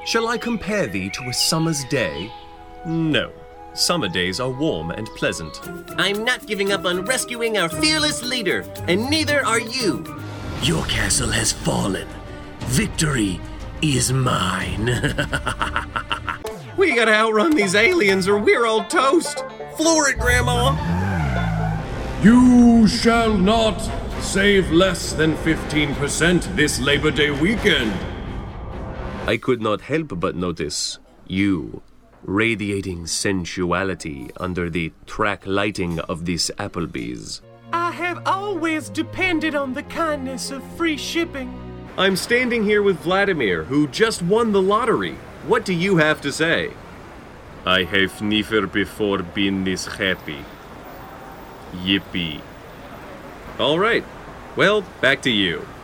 Shall I compare thee to a summer's day? No. Summer days are warm and pleasant. I'm not giving up on rescuing our fearless leader, and neither are you. Your castle has fallen. Victory is mine. We gotta outrun these aliens or we're all toast. Floor it, Grandma. You shall not save less than 15% this Labor Day weekend. I could not help but notice you radiating sensuality under the track lighting of this Applebee's. I have always depended on the kindness of free shipping. I'm standing here with Vladimir, who just won the lottery. What do you have to say? I have never before been this happy. Yippee. All right. Well, back to you.